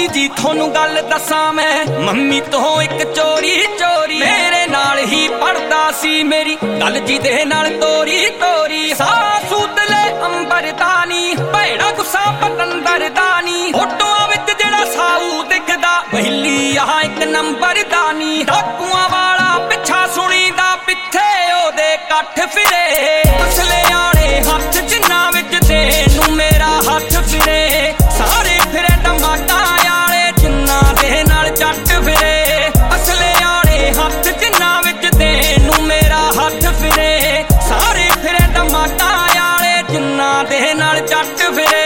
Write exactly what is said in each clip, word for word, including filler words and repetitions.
जी थोनू गल दसां मैं मम्मी तो एक चोरी चोरी मेरे नाल ही पढ़दा सी मेरी गल जी दे नाल तोरी तोरी सास उतले अंबरदानी भैड़ा गुस्सा पतंदर दानी फोटोआं विच जेड़ा साऊ दिखदा वैली आ एक नंबर दानी डाकुआं वाला पिछा सुणीदा पिछे ओदे कठ फिरे असले आले हथ जिन्ना विच तेनू मेरा हथ फिरे सारे फिरे टमाटा आले जिन्ना दे नाल जट फिरे असले आले हथ जिन्ना विच तेनू मेरा हथ फिरे सारे फिरे टमाटा आले जिन्ना दे नाल जट फिरे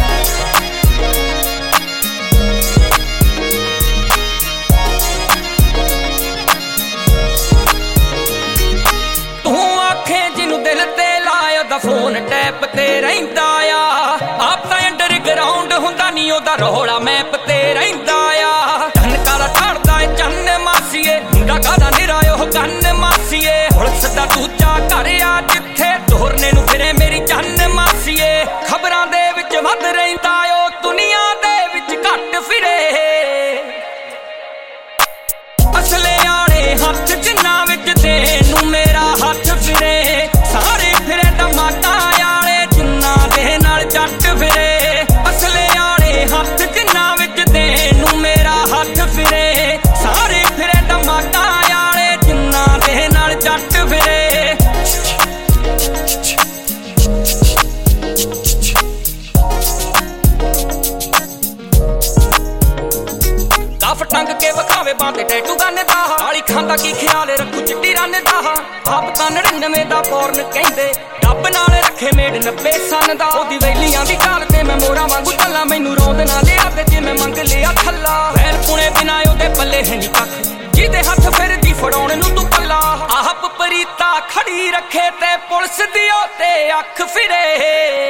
फोन टैप ते रहिंदा आ आप तां अंडरग्राउंड हुंदा नी ओदा रौला मैप ते रहिंदा आ धन काला ठाड़दा ए चन्न मासीए मुंडा कादा निरायो गन मासीए पुलिस दा दूजा घर आ जिथे तोरने नू फिरे मेरी चन्न मासीए खबरां दे विच वध रहिंदा ओ दुनिया दे विच घट फिरे असले आले हथ जिन्ना विच तेनू मेरा हथ फिरे सारे फिरे टमाटा आले जिन्ना दे नाल जट फिरे असले आले हथ जिन्ना विच तेनू मेरा हथ फिरे सारे फिरे टमाटा आले जिन्ना दे नाल जट फिरे कफ टंग के वखावे बांधे टैटू गन दा काली खांदा की ख्याल रखू चिट्टी रन दा आप तां नड़िनवे दा पौरन कहंदे डब नाल रखे मेड नब्बे सन दा ओदी वैलियां दी गाल ते मैं मोरा वांगू चला मैनू रौंद ना लिया ते जे मैं मंग लिया थल्ला वैल पुणे बिना ओदे पल्ले है नी कख जिहदे हथ फिर दी फड़ाउण नू तू पल्ला आप परीता खड़ी रखे ते पुलिस दी ओते अख फिरे